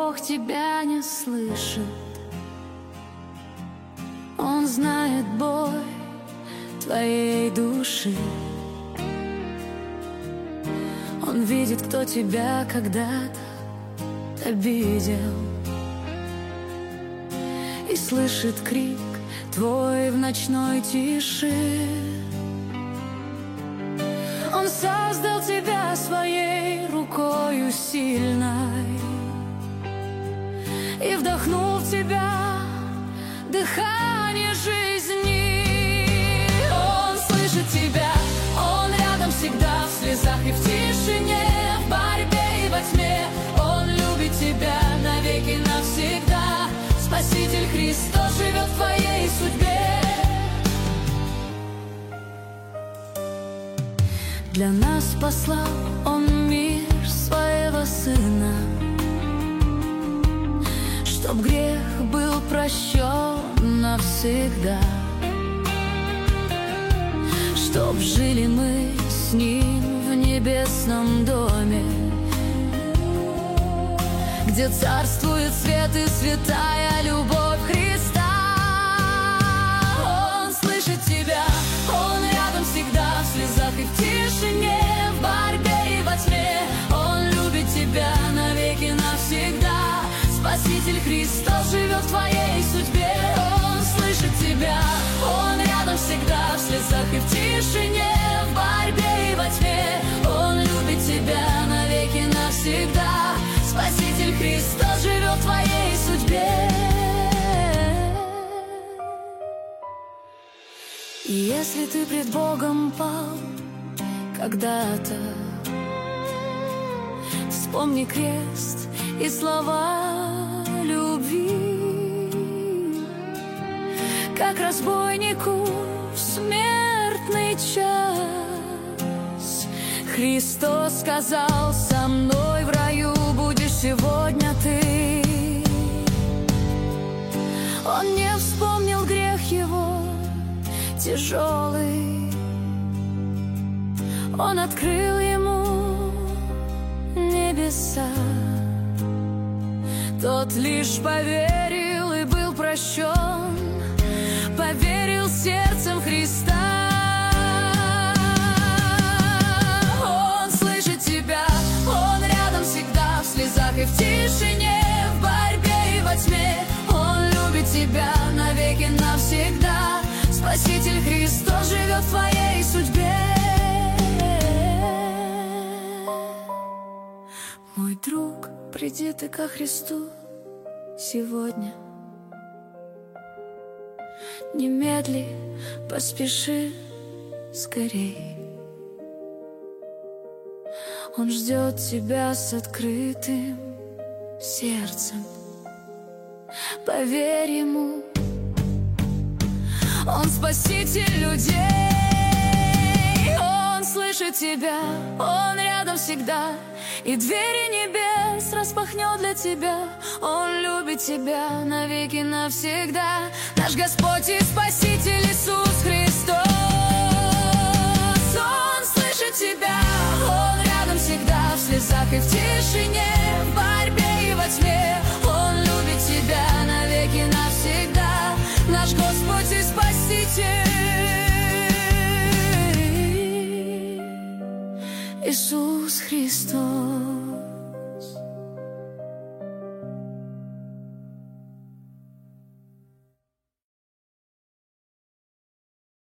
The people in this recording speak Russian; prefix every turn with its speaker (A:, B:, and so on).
A: Бог тебя не слышит. Он знает боль твоей души. Он видит, кто тебя когда-то обидел, и слышит крик твой в ночной тиши. Он создал тебя своей рукою сильной и вдохнул в тебя дыхание жизни. Он слышит тебя, он рядом всегда, в слезах и в тишине, в борьбе и во тьме. Он любит тебя навеки навсегда. Спаситель Христос живет в твоей судьбе. Для нас послал Он мир своего Сына, чтоб грех был прощен навсегда, чтоб жили мы с Ним в небесном доме, где царствует свет и святая любовь Христа. Он слышит тебя, Он рядом всегда, в слезах и в тишине, в борьбе и во тьме. Он любит тебя навеки навсегда. Спаситель Христос живет в твоей судьбе. Он слышит тебя, Он рядом всегда, в слезах и в тишине, в борьбе и во тьме. Он любит тебя навеки навсегда. Спаситель Христос живет в твоей судьбе. И если ты пред Богом пал когда-то, вспомни крест и слова любви, как разбойнику в смертный час Христос сказал: со мной в раю будешь сегодня ты. Он не вспомнил грех его тяжелый, Он открыл ему небеса. Тот лишь поверил и был прощен, поверил сердцем Христа. Он слышит тебя, Он рядом всегда, в слезах и в тишине, в борьбе и во тьме. Он любит тебя навеки навсегда. Спаситель Христос живет в твоей судьбе. Мой друг, приди ты ко Христу сегодня. Немедли, поспеши скорей. Он ждет тебя с открытым сердцем. Поверь Ему, Он спаситель людей. Он слышит тебя, Он рядом всегда, и двери небес распахнет для тебя. Он любит тебя навеки навсегда. Наш Господь и Спаситель Иисус Христос. Он слышит тебя, Он рядом всегда, в слезах и в тишине, в борьбе и во тьме. Он любит тебя навеки навсегда. Наш Господь и Спаситель Иисус Христос.